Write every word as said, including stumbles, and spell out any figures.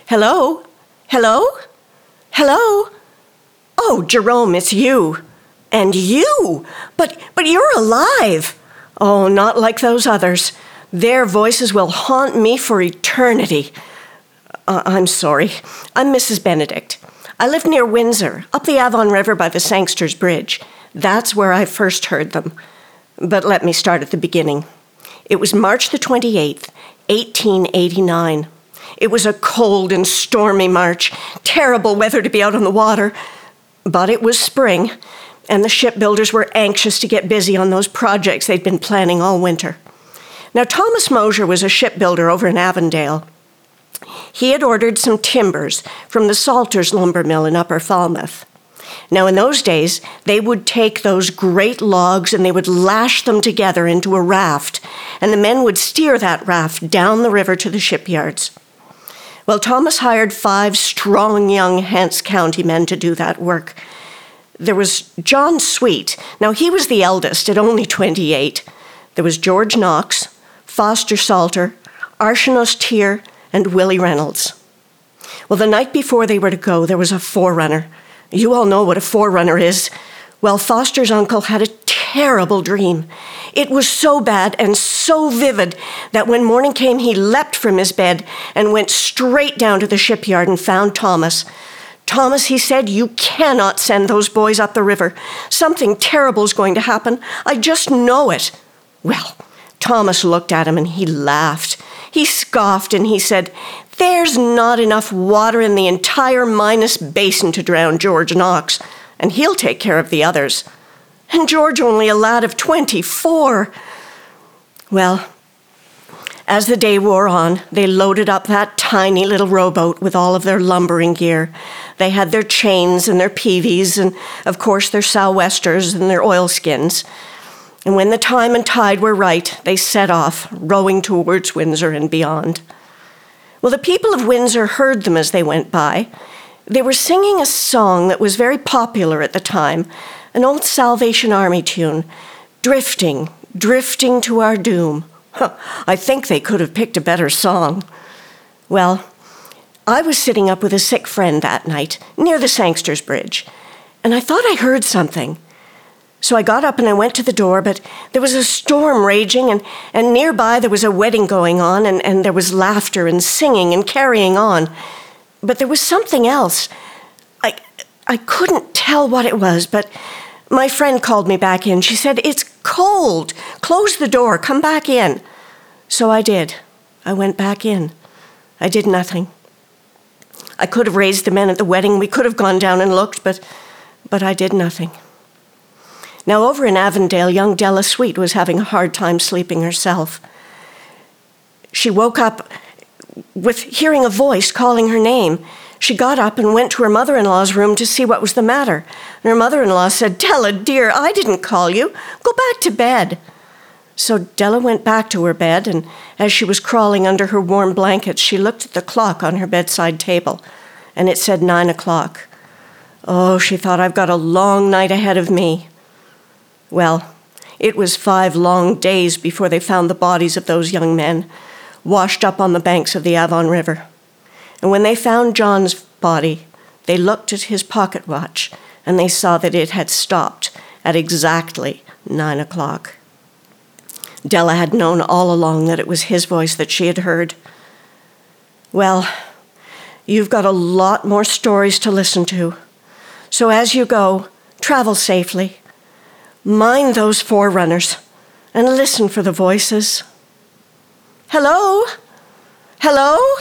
Hello? Hello? Hello? Oh, Jerome, it's you. And you? But, but you're alive. Oh, not like those others. Their voices will haunt me for eternity. Uh, I'm sorry. I'm Missus Benedict. I live near Windsor, up the Avon River by the Sangsters Bridge. That's where I first heard them. But let me start at the beginning. It was March the twenty-eighth, eighteen eighty-nine. It was a cold and stormy March, terrible weather to be out on the water. But it was spring, and the shipbuilders were anxious to get busy on those projects they'd been planning all winter. Now, Thomas Mosier was a shipbuilder over in Avondale. He had ordered some timbers from the Salters lumber mill in Upper Falmouth. Now, in those days, they would take those great logs and they would lash them together into a raft, and the men would steer that raft down the river to the shipyards. Well, Thomas hired five strong young Hants County men to do that work. There was John Sweet. Now, he was the eldest at only twenty-eight. There was George Knox, Foster Salter, Arshenos Tier, and Willie Reynolds. Well, the night before they were to go, there was a forerunner. You all know what a forerunner is. Well, Foster's uncle had a terrible dream. It was so bad and so vivid that when morning came, he leapt from his bed and went straight down to the shipyard and found Thomas. Thomas, he said, you cannot send those boys up the river. Something terrible is going to happen. I just know it. Well, Thomas looked at him and he laughed. He scoffed and he said, there's not enough water in the entire Minas Basin to drown George Knox, and he'll take care of the others. And George only a lad of twenty-four. Well, as the day wore on, they loaded up that tiny little rowboat with all of their lumbering gear. They had their chains and their peavies and, of course, their sou'westers and their oilskins. And when the time and tide were right, they set off, rowing towards Windsor and beyond. Well, the people of Windsor heard them as they went by. They were singing a song that was very popular at the time, an old Salvation Army tune, Drifting, Drifting to Our Doom. Huh, I think they could have picked a better song. Well, I was sitting up with a sick friend that night, near the Sangsters Bridge, and I thought I heard something. So I got up and I went to the door, but there was a storm raging, and, and nearby there was a wedding going on, and, and there was laughter and singing and carrying on. But there was something else. I, I couldn't tell what it was, but my friend called me back in. She said, it's cold. Close the door. Come back in. So I did. I went back in. I did nothing. I could have raised the men at the wedding. We could have gone down and looked, but, but I did nothing. Now, over in Avondale, young Della Sweet was having a hard time sleeping herself. She woke up with hearing a voice calling her name. She got up and went to her mother-in-law's room to see what was the matter. And her mother-in-law said, Della, dear, I didn't call you. Go back to bed. So Della went back to her bed, and as she was crawling under her warm blankets, she looked at the clock on her bedside table, and it said nine o'clock. Oh, she thought, I've got a long night ahead of me. Well, it was five long days before they found the bodies of those young men, washed up on the banks of the Avon River. And when they found John's body, they looked at his pocket watch, and they saw that it had stopped at exactly nine o'clock. Della had known all along that it was his voice that she had heard. Well, you've got a lot more stories to listen to. So as you go, travel safely. Mind those forerunners and listen for the voices. Hello? Hello?